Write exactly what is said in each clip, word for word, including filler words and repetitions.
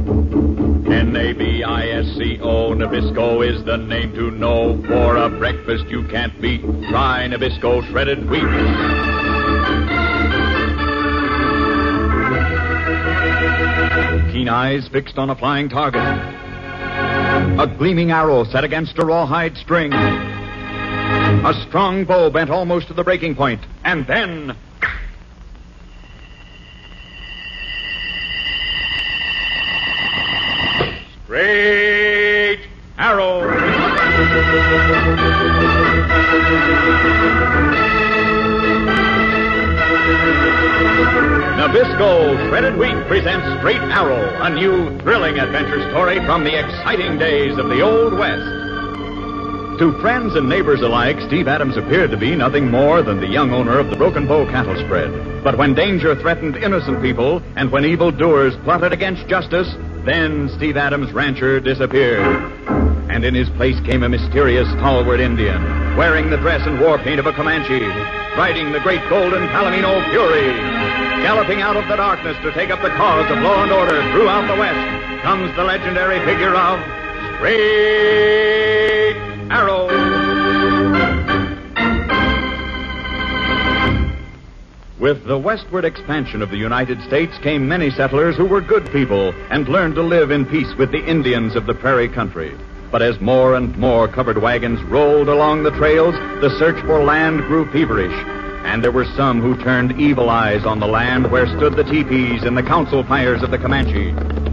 N A B I S C O, Nabisco is the name to know. For a breakfast you can't beat, try Nabisco shredded wheat. Keen eyes fixed on a flying target. A gleaming arrow set against a rawhide string. A strong bow bent almost to the breaking point. And then... Straight arrow. Nabisco Shredded Wheat presents Straight Arrow, a new thrilling adventure story from the exciting days of the Old West. To friends and neighbors alike, Steve Adams appeared to be nothing more than the young owner of the Broken Bow cattle spread. But when danger threatened innocent people, and when evildoers plotted against justice, then Steve Adams' rancher disappeared. And in his place came a mysterious stalwart Indian, wearing the dress and war paint of a Comanche, riding the great golden Palomino Fury. Galloping out of the darkness to take up the cause of law and order throughout the West comes the legendary figure of Straight Arrow. With the westward expansion of the United States came many settlers who were good people and learned to live in peace with the Indians of the prairie country. But as more and more covered wagons rolled along the trails, the search for land grew feverish. And there were some who turned evil eyes on the land where stood the teepees and the council fires of the Comanche.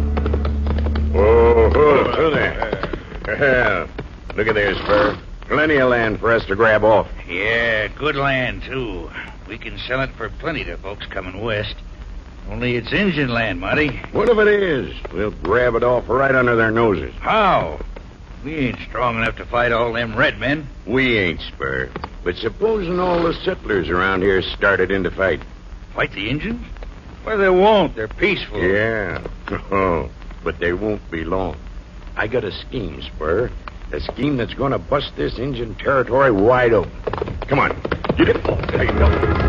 Oh, oh, oh there. Yeah. Look at there, Spur. Plenty of land for us to grab off. Yeah, good land, too. We can sell it for plenty to folks coming west. Only it's Injun land, Monty. What if it is? We'll grab it off right under their noses. How? We ain't strong enough to fight all them red men. We ain't, Spur. But supposing all the settlers around here started in to fight. Fight the Injuns? Well, they won't. They're peaceful. Yeah. Oh, but they won't be long. I got a scheme, Spur. A scheme that's going to bust this Injun territory wide open. Come on. Get it. There you go.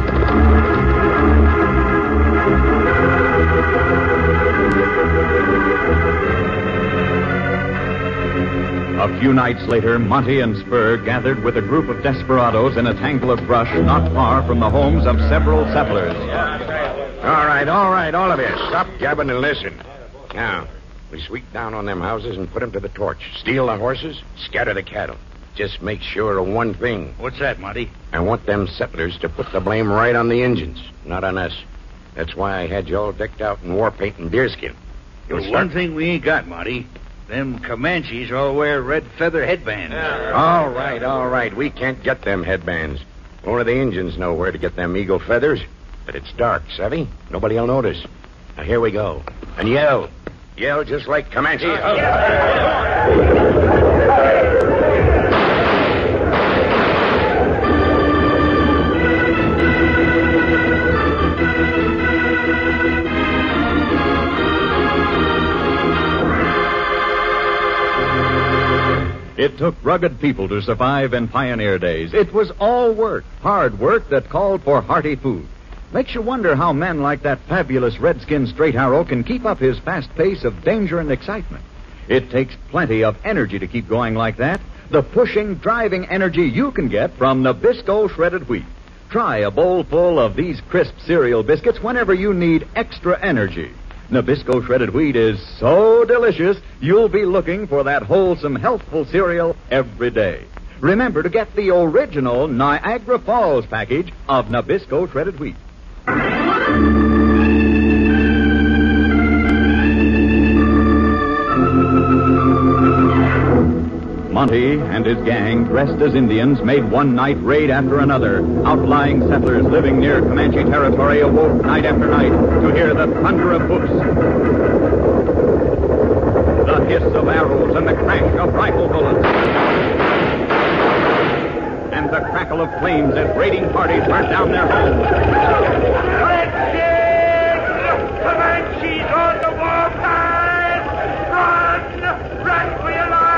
A few nights later, Monty and Spur gathered with a group of desperados in a tangle of brush not far from the homes of several settlers. All right, all right, all of you. Stop gabbing and listen. Now, we sweep down on them houses and put them to the torch. Steal the horses, scatter the cattle. Just make sure of one thing. What's that, Monty? I want them settlers to put the blame right on the Injuns, not on us. That's why I had you all decked out in war paint and deerskin. Well, one thing we ain't got, Monty. Them Comanches all wear red feather headbands. Yeah. All right, all right. We can't get them headbands. Only the Injuns know where to get them eagle feathers. But it's dark, savvy? Nobody'll notice. Now, here we go. And yell. Yell just like Comanche. Oh. It took rugged people to survive in pioneer days. It was all work, hard work that called for hearty food. Makes you wonder how men like that fabulous redskin Straight Arrow can keep up his fast pace of danger and excitement. It takes plenty of energy to keep going like that. The pushing, driving energy you can get from Nabisco Shredded Wheat. Try a bowl full of these crisp cereal biscuits whenever you need extra energy. Nabisco Shredded Wheat is so delicious, you'll be looking for that wholesome, healthful cereal every day. Remember to get the original Niagara Falls package of Nabisco Shredded Wheat. Monty and his gang, dressed as Indians, made one night raid after another. Outlying settlers living near Comanche territory awoke night after night to hear the thunder of hoofs, the hiss of arrows, and the crash of rifle bullets, and the crackle of flames as raiding parties burnt down their homes. Comanches on the warpath! Run! Run for your lives!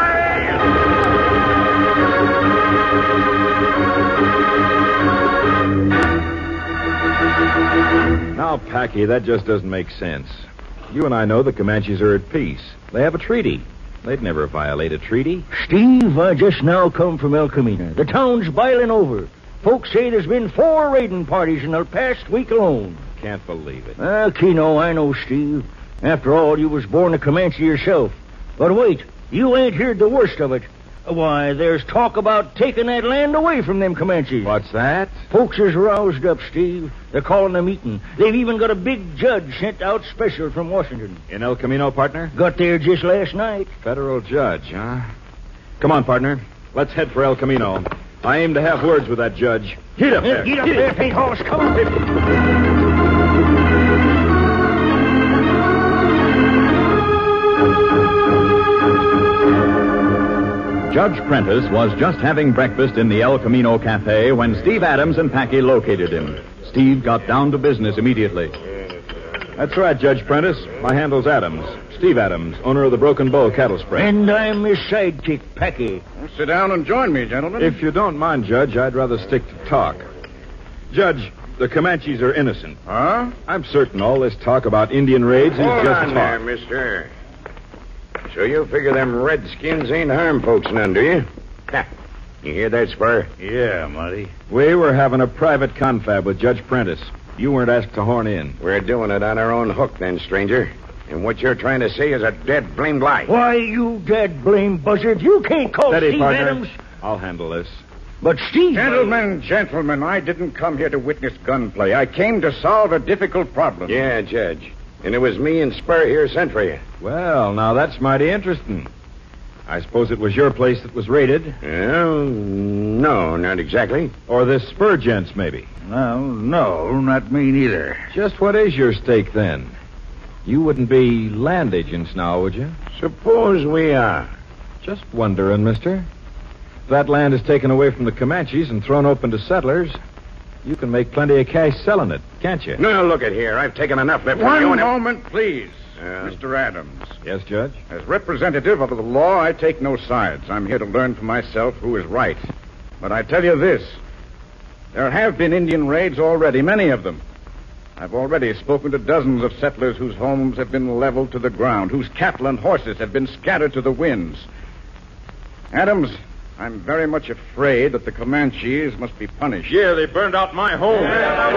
Now, Packy, that just doesn't make sense. You and I know the Comanches are at peace. They have a treaty. They'd never violate a treaty. Steve, I just now come from El Camino. The town's boiling over. Folks say there's been four raiding parties in the past week alone. Can't believe it. Ah, Keno, I know, Steve. After all, you was born a Comanche yourself. But wait, you ain't heard the worst of it. Why, there's talk about taking that land away from them Comanches. What's that? Folks is roused up, Steve. They're calling a meeting. They've even got a big judge sent out special from Washington. In El Camino, partner? Got there just last night. Federal judge, huh? Come on, partner. Let's head for El Camino. I aim to have words with that judge. Get up there. Get up there, paint horse. Come on. Judge Prentice was just having breakfast in the El Camino Cafe when Steve Adams and Packy located him. Steve got down to business immediately. That's right, Judge Prentice. My handle's Adams. Steve Adams, owner of the Broken Bow Cattle Spring. And I'm his sidekick, Packy. Well, sit down and join me, gentlemen. If you don't mind, Judge, I'd rather stick to talk. Judge, the Comanches are innocent. Huh? I'm certain all this talk about Indian raids is Hold just on talk. there, mister. So you figure them redskins ain't harm folks none, do you? Ha. You hear that, Spur? Yeah, Muddy. We were having a private confab with Judge Prentice. You weren't asked to horn in. We're doing it on our own hook, then, stranger. And what you're trying to say is a dead blamed lie. Why, you dead blame buzzard. You can't call Steady, Steve partner. Adams. I'll handle this. But Steve... Gentlemen, gentlemen, I didn't come here to witness gunplay. I came to solve a difficult problem. Yeah, Judge. And it was me and Spur here sent for you. Well, now that's mighty interesting. I suppose it was your place that was raided? Well, no, not exactly. Or this Spur gent's, maybe? No, no, not me neither. Just what is your stake, then? You wouldn't be land agents now, would you? Suppose we are. Just wondering, mister. If that land is taken away from the Comanches and thrown open to settlers, you can make plenty of cash selling it, can't you? No, look at here. I've taken enough left from One you and... moment, please. Yeah. Mister Adams. Yes, Judge? As representative of the law, I take no sides. I'm here to learn for myself who is right. But I tell you this. There have been Indian raids already, many of them. I've already spoken to dozens of settlers whose homes have been leveled to the ground, whose cattle and horses have been scattered to the winds. Adams, I'm very much afraid that the Comanches must be punished. Yeah, they burned out my home.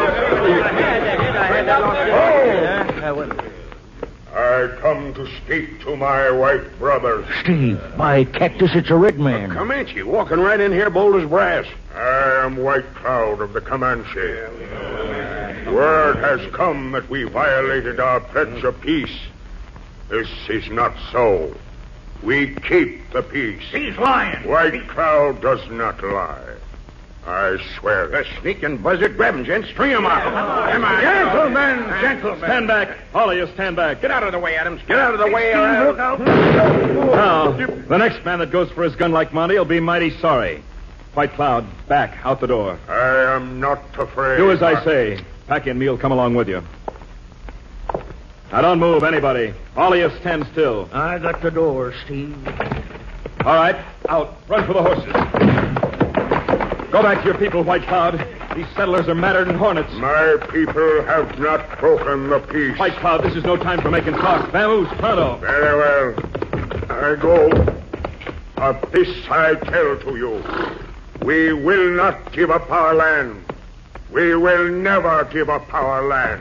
I come to speak to my white brothers. Steve, by cactus, it's a red man. Comanche, walking right in here bold as brass. I am White Cloud of the Comanche. Word has come that we violated our pledge of peace. This is not so. We keep the peace. He's lying. White Cloud does not lie. I swear it. The sneaking buzzard. Grab him, gents. String him out. Come on. Gentlemen, gentlemen. Stand back. All of you, stand back. Get out of the way, Adams. Get out of the way. Or Look out. Now, the next man that goes for his gun like Monty will be mighty sorry. White Cloud, back, out the door. I am not afraid. Do as I say. Packy and me will come along with you. Now, don't move, anybody. All of you stand still. I got the door, Steve. All right, out. Run for the horses. Go back to your people, White Cloud. These settlers are madder than hornets. My people have not broken the peace. White Cloud, this is no time for making talk. Vamoose, pronto. Very well. I go. Of this I tell to you. We will not give up our land. We will never give up our land.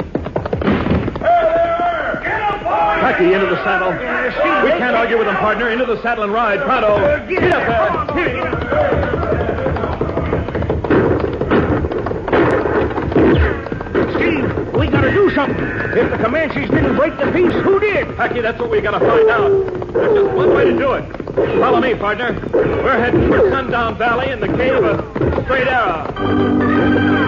Packy, into the saddle. We can't argue with them, partner. Into the saddle and ride. Pronto. Get up there. Steve, we gotta do something. If the Comanches didn't break the peace, who did? Packy, that's what we gotta find out. There's just one way to do it. Follow me, partner. We're heading for Sundown Valley in the cave of Straight Arrow.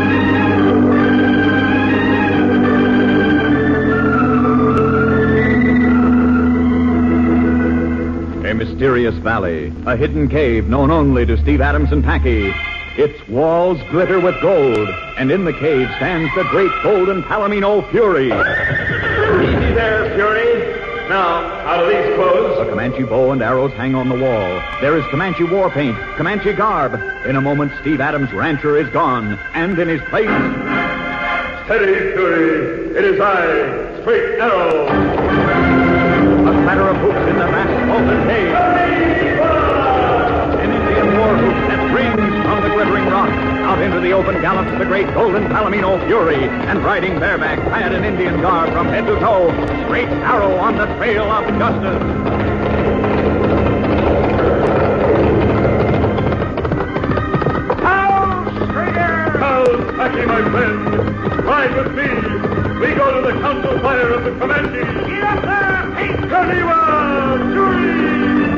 A mysterious valley, a hidden cave known only to Steve Adams and Packy. Its walls glitter with gold, and in the cave stands the great golden Palomino Fury. Easy there, Fury. Now, out of these clothes. A Comanche bow and arrows hang on the wall. There is Comanche war paint, Comanche garb. In a moment, Steve Adams' rancher is gone, and in his place... Steady, Fury. It is I, Straight Arrow. A clatter of hoops in the vast vaulted cave. An Indian war whoop that rings from the glittering rock. Out into the open gallops the great golden Palomino Fury, and riding bareback, clad in Indian garb from head to toe, Straight Arrow on the trail of justice. Packy, my friend, ride with me. We go to the council fire of the Comanches. Yes, sir. Hey, Kaniwa, Jury.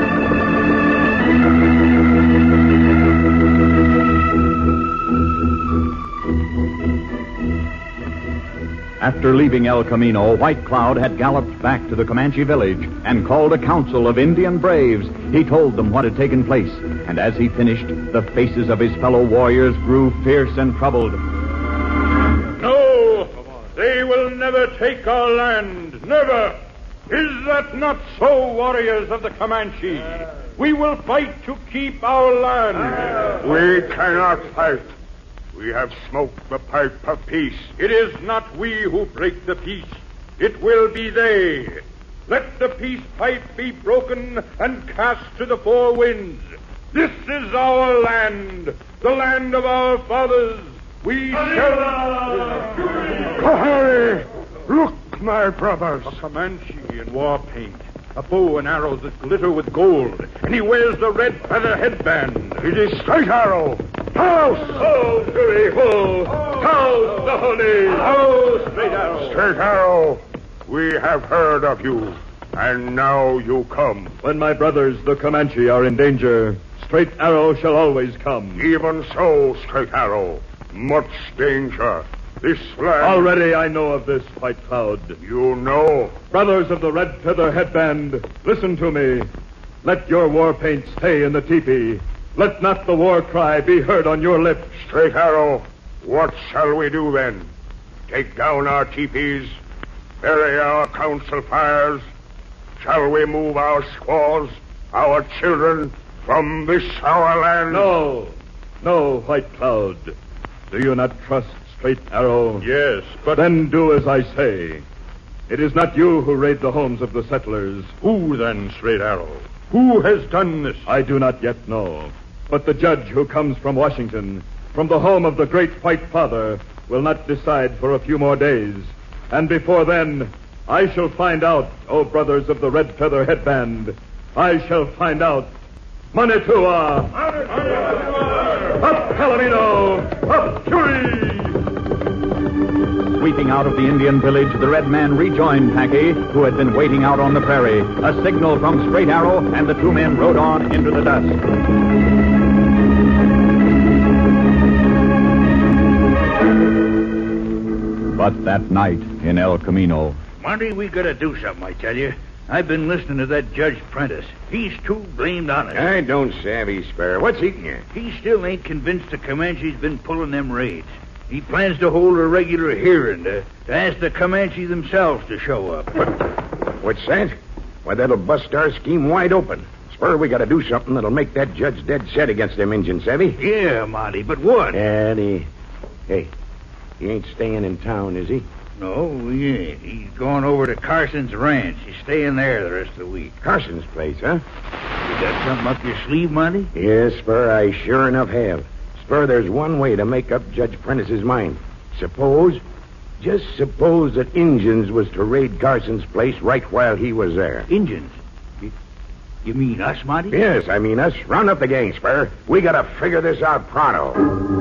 After leaving El Camino, White Cloud had galloped back to the Comanche village and called a council of Indian braves. He told them what had taken place, and as he finished, the faces of his fellow warriors grew fierce and troubled. No, they will never take our land, never. Is that not so, warriors of the Comanche? We will fight to keep our land. We cannot fight. We have smoked the pipe of peace. It is not we who break the peace. It will be they. Let the peace pipe be broken and cast to the four winds. This is our land, the land of our fathers. We shall... Hurry! Look, my brothers. A Comanche in war paint, a bow and arrows that glitter with gold, and he wears the red feather headband. It is Straight Arrow. House! Oh, Fury, ho! House the holy! Oh, Straight Arrow! Straight Arrow, we have heard of you, and now you come. When my brothers, the Comanche, are in danger, Straight Arrow shall always come. Even so, Straight Arrow. Much danger. This land... Already I know of this, White Cloud. You know? Brothers of the Red Feather Headband, listen to me. Let your war paint stay in the teepee. Let not the war cry be heard on your lips. Straight Arrow, what shall we do then? Take down our teepees? Bury our council fires? Shall we move our squaws, our children, from this our land? No, no, White Cloud. Do you not trust Straight Arrow? Yes, but... Then do as I say. It is not you who raid the homes of the settlers. Who then, Straight Arrow? Who has done this? I do not yet know. But the judge who comes from Washington, from the home of the great White Father, will not decide for a few more days. And before then, I shall find out, O brothers of the Red Feather Headband, I shall find out. Manitua! Up Palomino! Up Fury! Sweeping out of the Indian village, the red man rejoined Packy, who had been waiting out on the prairie. A signal from Straight Arrow, and the two men rode on into the dusk. But that night in El Camino... Monty, we gotta do something, I tell you. I've been listening to that Judge Prentice. He's too blamed honest. I don't savvy, Spur. What's eating you? He still ain't convinced the Comanche's been pulling them raids. He plans to hold a regular hearing to, to ask the Comanche themselves to show up. What? What's that? Why, that'll bust our scheme wide open. Spur, we gotta do something that'll make that judge dead set against them Injuns, savvy? Yeah, Monty, but what? Eddie. Hey, he ain't staying in town, is he? No, he ain't. He's going over to Carson's ranch. He's staying there the rest of the week. Carson's place, huh? You got something up your sleeve, Monty? Yes, Spur, I sure enough have. Spur, there's one way to make up Judge Prentice's mind. Suppose, just suppose that Injuns was to raid Carson's place right while he was there. Injuns? You, you mean us, Monty? Yes, I mean us. Round up the gang, Spur. We gotta figure this out pronto.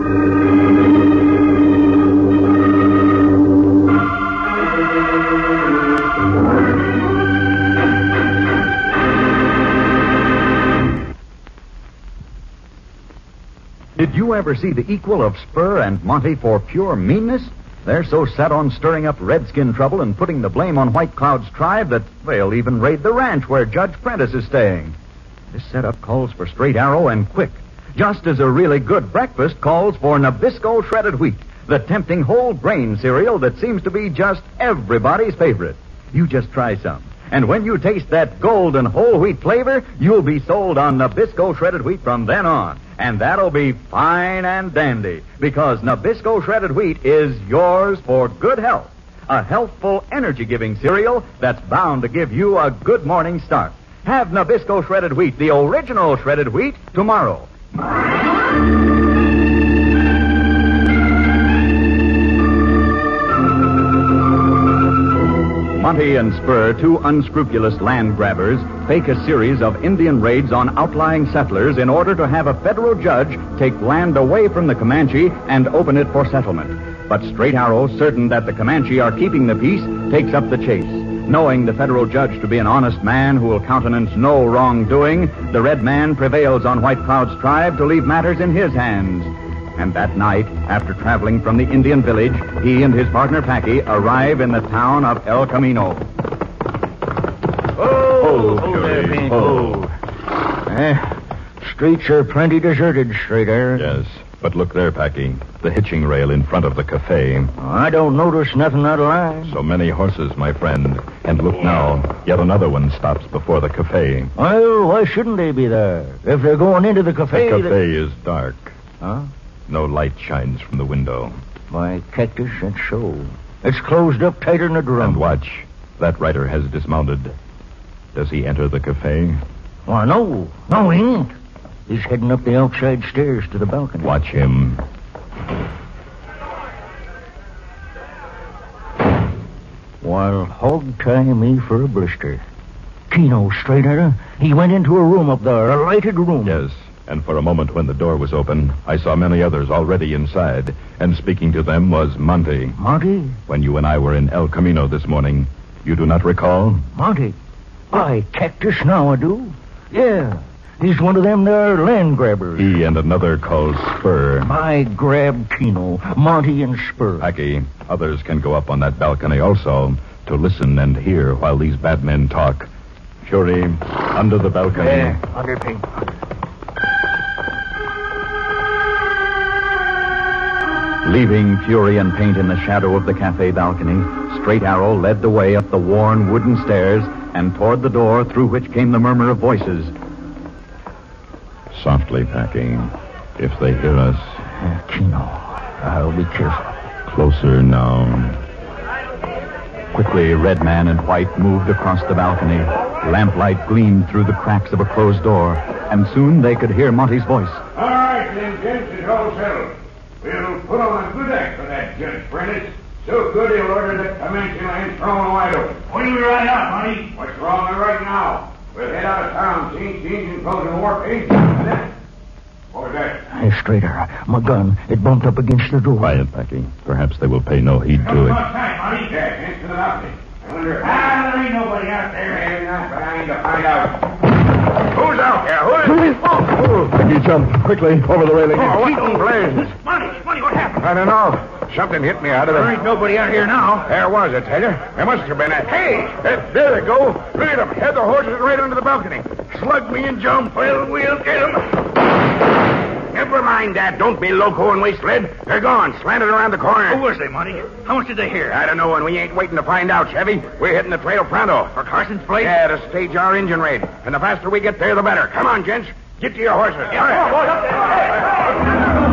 Did you ever see the equal of Spur and Monty for pure meanness? They're so set on stirring up redskin trouble and putting the blame on White Cloud's tribe that they'll even raid the ranch where Judge Prentice is staying. This setup calls for Straight Arrow and quick, just as a really good breakfast calls for Nabisco shredded wheat, the tempting whole grain cereal that seems to be just everybody's favorite. You just try some. And when you taste that golden whole wheat flavor, you'll be sold on Nabisco shredded wheat from then on. And that'll be fine and dandy, because Nabisco shredded wheat is yours for good health. a healthful, energy-giving cereal that's bound to give you a good morning start. Have Nabisco shredded wheat, the original shredded wheat, tomorrow. Monty and Spur, two unscrupulous land grabbers, fake a series of Indian raids on outlying settlers in order to have a federal judge take land away from the Comanche and open it for settlement. But Straight Arrow, certain that the Comanche are keeping the peace, takes up the chase. Knowing the federal judge to be an honest man who will countenance no wrongdoing, the Red Man prevails on White Cloud's tribe to leave matters in his hands. And that night, after traveling from the Indian village, he and his partner Packy arrive in the town of El Camino. Oh, oh, there, Pink. Oh. Eh, streets are plenty deserted, Straight Arrow. Yes, but look there, Packy. The hitching rail in front of the cafe. I don't notice nothing out of line. So many horses, my friend. And look now, yet another one stops before the cafe. Well, why shouldn't they be there? If they're going into the cafe... The cafe they... is dark. Huh? No light shines from the window. Why, Cactus, that's so. It's closed up tighter than a drum. And watch. That rider has dismounted. Does he enter the cafe? Why, no. No, he ain't. He's heading up the outside stairs to the balcony. Watch him. While hog tie me for a blister. Keno, Straight Arrow. He went into a room up there, a lighted room. Yes. And for a moment when the door was open, I saw many others already inside. And speaking to them was Monty. Monty? When you and I were in El Camino this morning. You do not recall? Monty? Why, Cactus, now I do. Yeah. He's one of them there land grabbers. He and another called Spur. I grabbed Keno, Monty and Spur. Packy, others can go up on that balcony also to listen and hear while these bad men talk. Fury, under the balcony. Yeah, under Pink. Leaving Fury and Paint in the shadow of the cafe balcony, Straight Arrow led the way up the worn wooden stairs and toward the door through which came the murmur of voices. Softly, Packy. If they hear us... Uh, Keno, I'll be careful. Closer now. Quickly, Red Man and White moved across the balcony. Lamplight gleamed through the cracks of a closed door, and soon they could hear Monty's voice. All right, then, gents, it's all settled. We'll put on a good act for that Judge Prentice. So good he'll order that Comanche land thrown wide open. When we ride out, Monty? What's wrong with right now? We'll head out of town, change the engine, close the war paint, and then... What was that? Hey, Straight Arrow, my gun, it bumped up against the door. Quiet, Packy. Perhaps they will pay no heed to it. Time, Monty. Yeah, hands to the balcony. I wonder... Ah, there ain't nobody out there. Maybe not, but I need to find out. Who's out there? Who is... Oh, Packy, jump quickly over the railing. Oh, what in blazes? Monty, Monty, what happened? I don't know. Something hit me out of the... There ain't nobody out here now. There was, I tell you. There must have been a... Hey! Uh, there they go. Look at them. Had the horses right under the balcony. Slug me and jump. Well, we'll get them. Never mind that. Don't be loco and waste lead. They're gone. Slanted around the corner. Who was they, Monty? How much did they hear? I don't know, and we ain't waiting to find out, Chevy. We're hitting the trail pronto. For Carson's place? Yeah, to stage our engine raid. And the faster we get there, the better. Come on, gents. Get to your horses. Yeah, all right.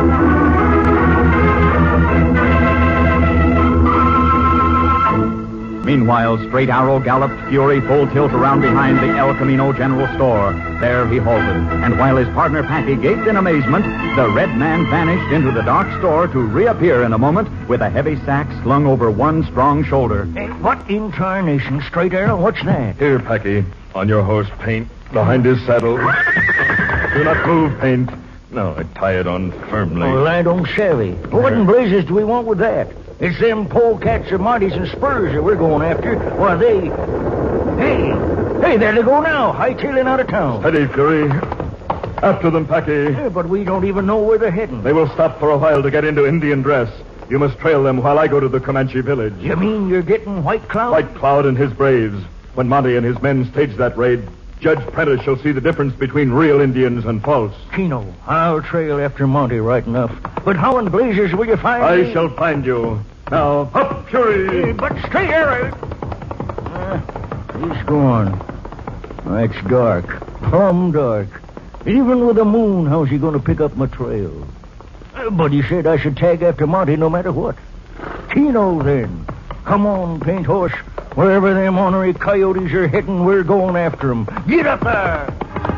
Meanwhile, Straight Arrow galloped Fury full tilt around behind the El Camino General Store. There he halted, and while his partner Packy gaped in amazement, the Red Man vanished into the dark store to reappear in a moment with a heavy sack slung over one strong shoulder. Hey, what in tarnation, Straight Arrow? What's that? Here, Packy. On your horse, Paint. Behind his saddle. Do not move, Paint. No, I tie it on firmly. Well, I don't savvy. What in blazes do we want with that? It's them polecats of Monty's and Spurs that we're going after. Why, they... Hey! Hey, there they go now, hightailing out of town. Steady, Fury. After them, Packy. Yeah, but we don't even know where they're heading. They will stop for a while to get into Indian dress. You must trail them while I go to the Comanche village. You mean you're getting White Cloud? White Cloud and his braves. When Monty and his men stage that raid, Judge Prentice shall see the difference between real Indians and false. Keno, I'll trail after Monty right enough. But how in blazes will you find I me? shall find you. Now, up, Fury! Hey, but Straight Arrow. Uh, he's gone. It's dark. Plumb dark. Even with the moon, how's he going to pick up my trail? Uh, but he said I should tag after Monty no matter what. Keno, then. Come on, Paint Horse. Wherever them ornery coyotes are heading, we're going after them. Get up there!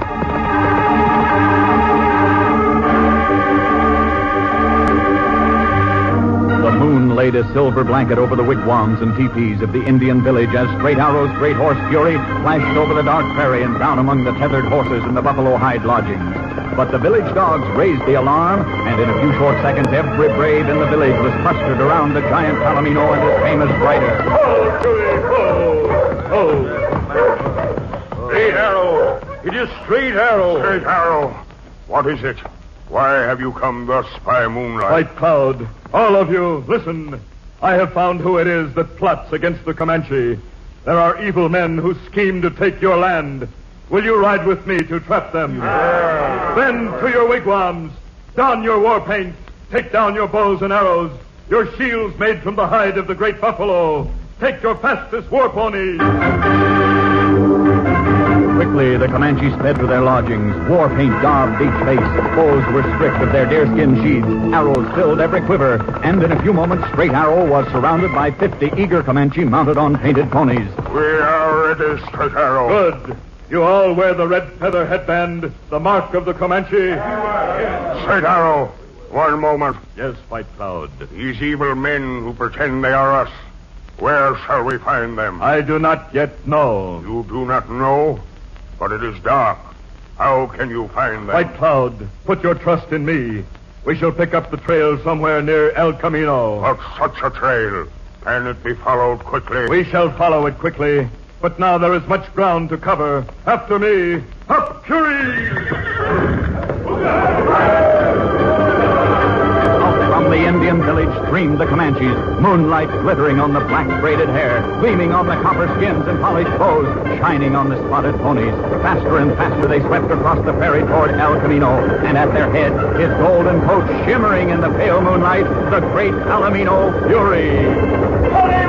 The moon laid a silver blanket over the wigwams and teepees of the Indian village as Straight Arrow's great horse Fury flashed over the dark prairie and down among the tethered horses in the buffalo hide lodgings. But the village dogs raised the alarm, and in a few short seconds, every brave in the village was clustered around the giant Palomino and his famous rider. Oh, Fury, oh, oh. Straight Arrow. It is Straight Arrow. Straight Arrow. What is it? Why have you come thus by moonlight? White Cloud, all of you, listen. I have found who it is that plots against the Comanche. There are evil men who scheme to take your land. Will you ride with me to trap them? Yeah. Then to your wigwams. Don your war paint. Take down your bows and arrows. Your shields made from the hide of the great buffalo. Take your fastest war ponies. Quickly, the Comanches sped to their lodgings. War paint daubed each face. Bows were stripped of their deerskin sheaths. Arrows filled every quiver. And in a few moments, Straight Arrow was surrounded by fifty eager Comanche mounted on painted ponies. We are ready, Straight Arrow. Good. You all wear the red feather headband, the mark of the Comanche. Straight Arrow, one moment. Yes, White Cloud. These evil men who pretend they are us, where shall we find them? I do not yet know. You do not know? But it is dark. How can you find them? White Cloud, put your trust in me. We shall pick up the trail somewhere near El Camino. But such a trail, can it be followed quickly? We shall follow it quickly. But now there is much ground to cover. After me, up, Fury! Out from the Indian village streamed the Comanches, moonlight glittering on the black braided hair, gleaming on the copper skins and polished bows, shining on the spotted ponies. Faster and faster they swept across the prairie toward El Camino, and at their head, his golden coat shimmering in the pale moonlight, the great Palomino Fury.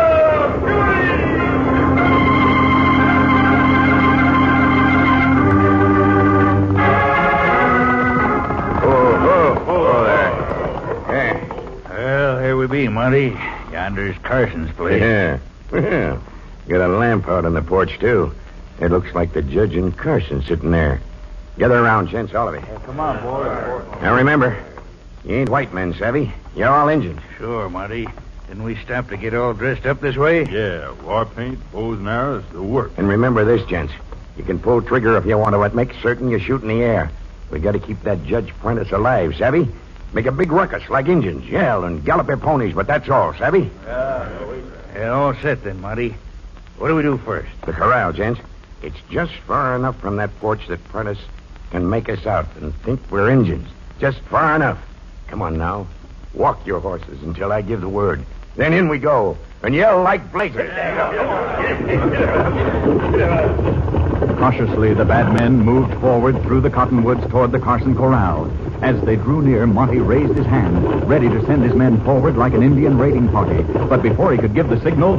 Be, Monty. Yonder's Carson's place. Yeah. Well, got a lamp out on the porch, too. It looks like the judge and Carson sitting there. Gather around, gents, all of you. Hey, come on, boys. Now, remember, you ain't white men, savvy? You're all Indians. Sure, Monty. Didn't we stop to get all dressed up this way? Yeah, war paint, bows and arrows, the work. And remember this, gents. You can pull trigger if you want to, but make certain you shoot in the air. We got to keep that Judge Prentice alive, savvy? Make a big ruckus like Indians, yell and gallop their ponies, but that's all, savvy? Yeah, yeah, all set then, Monty. What do we do first? The corral, gents. It's just far enough from that porch that Prentice can make us out and think we're Indians. Just far enough. Come on now. Walk your horses until I give the word. Then in we go and yell like blazers. Cautiously, the bad men moved forward through the cottonwoods toward the Carson corral. As they drew near, Monty raised his hand, ready to send his men forward like an Indian raiding party. But before he could give the signal...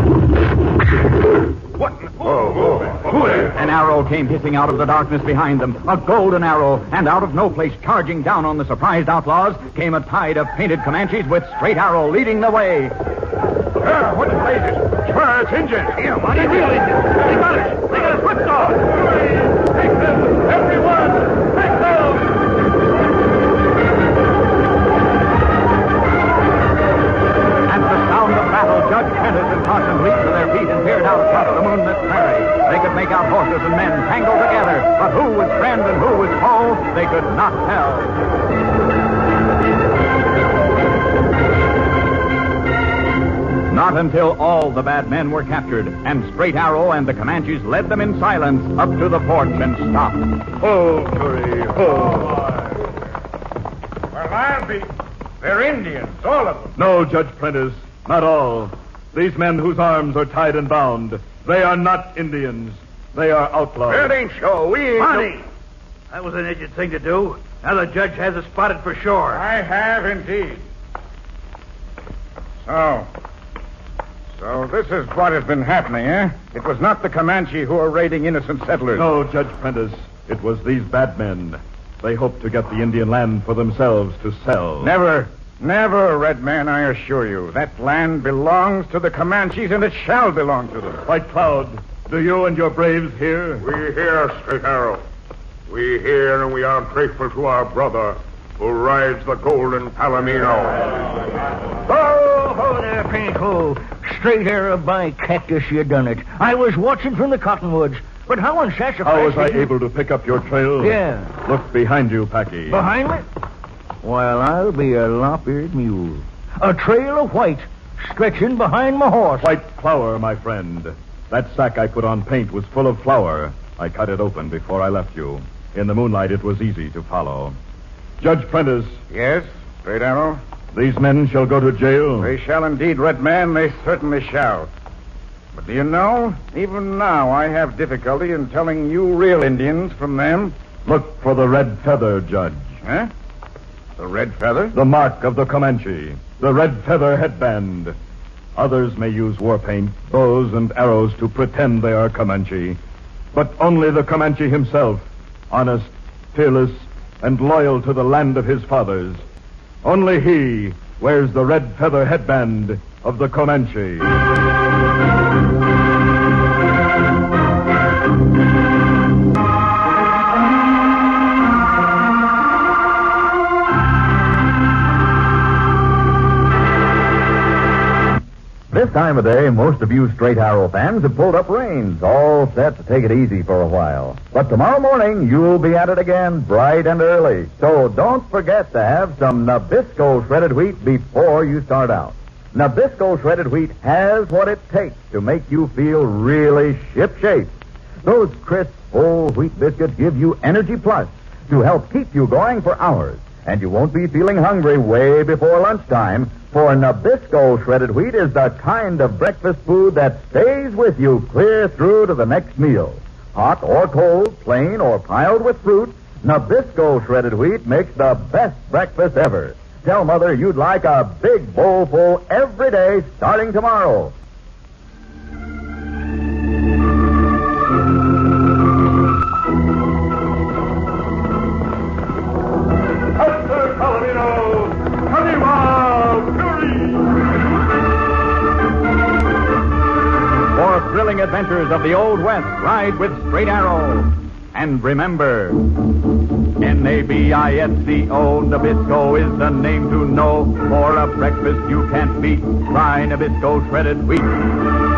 What? Oh, oh, oh. An arrow came hissing out of the darkness behind them, a golden arrow, and out of no place, charging down on the surprised outlaws, came a tide of painted Comanches with Straight Arrow leading the way. Ah, what the blazes? Sure, it's Indians. Here, Monty, real Indians. They got us. They got us whipped off. Take them, everyone. Take them. Judge Prentice and Carson leaped to their feet and peered out across the moonlit prairie. They could make out horses and men tangled together, but who was friend and who was foe, they could not tell. Not until all the bad men were captured, and Straight Arrow and the Comanches led them in silence up to the porch and stopped. Oh, Fury, oh. Well, I'll be... They're Indians, all of them. No, Judge Prentice. Not all. These men whose arms are tied and bound, they are not Indians. They are outlaws. That ain't so. We ain't... Monty! No... That was an idiot thing to do. Now the judge has us spotted for sure. I have indeed. So... So this is what has been happening, eh? It was not the Comanche who are raiding innocent settlers. No, Judge Prentice. It was these bad men. They hoped to get the Indian land for themselves to sell. Never. Never, Red Man, I assure you. That land belongs to the Comanches, and it shall belong to them. White Cloud, do you and your braves hear? We hear, Straight Arrow. We hear, and we are grateful to our brother who rides the golden Palomino. Oh, ho there, Pinnacle. Straight Arrow by cactus, you done it. I was watching from the cottonwoods. But how in sassafras... How was I did you- able to pick up your trail? Yeah. Look behind you, Packy. Behind me? Well, I'll be a lop-eared mule. A trail of white stretching behind my horse. White flour, my friend. That sack I put on paint was full of flour. I cut it open before I left you. In the moonlight, it was easy to follow. Judge Prentice, Yes, Straight Arrow? these men shall go to jail. They shall indeed, Red Man. They certainly shall. But do you know, even now I have difficulty in telling you real Indians from them. Look for the red feather, Judge. Huh? The red feather? The mark of the Comanche. The red feather headband. Others may use war paint, bows, and arrows to pretend they are Comanche. But only the Comanche himself, honest, fearless, and loyal to the land of his fathers. Only he wears the red feather headband of the Comanche. This time of day, most of you Straight Arrow fans have pulled up reins, all set to take it easy for a while. But tomorrow morning, you'll be at it again, bright and early. So don't forget to have some Nabisco shredded wheat before you start out. Nabisco shredded wheat has what it takes to make you feel really shipshape. Those crisp, whole wheat biscuits give you Energy Plus to help keep you going for hours. And you won't be feeling hungry way before lunchtime, for Nabisco shredded wheat is the kind of breakfast food that stays with you clear through to the next meal. Hot or cold, plain or piled with fruit, Nabisco shredded wheat makes the best breakfast ever. Tell Mother you'd like a big bowl full every day starting tomorrow. Hector Palomino, Caniva Fury! For thrilling adventures of the Old West, ride with Straight Arrow. And remember, N A B I S C O, Nabisco is the name to know. For a breakfast you can't beat, try Nabisco shredded wheat.